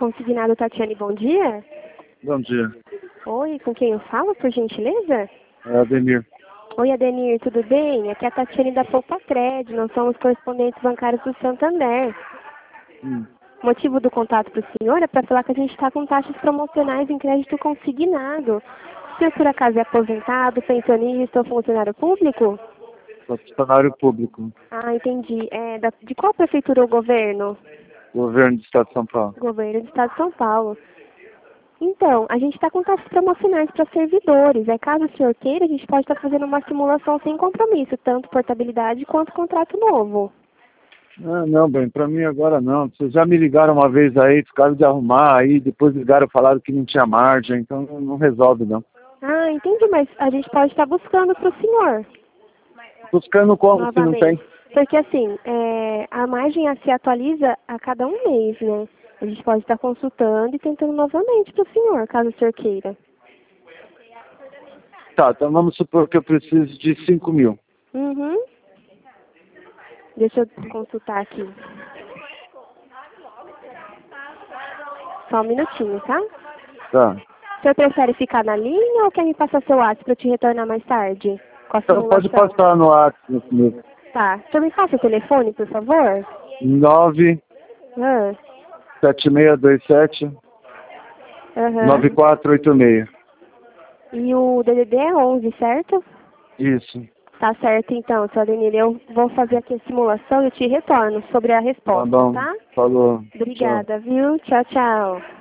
Consignado Tatiane, bom dia. Bom dia. Oi, com quem eu falo, por gentileza? É Ademir. Oi, Adenir, tudo bem? Aqui é a Tatiane da Poupa Cred, nós somos correspondentes bancários do Santander. O motivo do contato para o senhor é para falar que a gente está com taxas promocionais em crédito consignado. O senhor, por acaso, é aposentado, pensionista ou funcionário público? Funcionário público. Ah, entendi. De qual prefeitura ou governo? Governo do Estado de São Paulo. Governo do Estado de São Paulo. Então, a gente está com taxas promocionais para servidores. Caso o senhor queira, a gente pode estar fazendo uma simulação sem compromisso, tanto portabilidade quanto contrato novo. Ah, não, bem, pra mim agora não. Vocês já me ligaram uma vez aí, ficaram de arrumar aí, depois ligaram e falaram que não tinha margem, então não resolve não. Ah, entendi, mas a gente pode estar buscando para o senhor. Buscando como se não tem? Porque assim, a margem se atualiza a cada um mês, né? A gente pode estar consultando e tentando novamente para o senhor, caso o senhor queira. Tá, então vamos supor que eu preciso de 5 mil. Uhum. Deixa eu consultar aqui. Só um minutinho, tá? Tá. O senhor prefere ficar na linha ou quer me passar seu WhatsApp para eu te retornar mais tarde? Com a Então pode simulação? passar no WhatsApp comigo. Tá. O senhor me passa o telefone, por favor? 97627 Aham. 9486. E o DDD é 11, certo? Isso. Tá certo, então, seu Adenir. Eu vou fazer aqui a simulação e eu te retorno sobre a Tá resposta, bom. tá? Falou. Obrigada, viu? Tchau, tchau.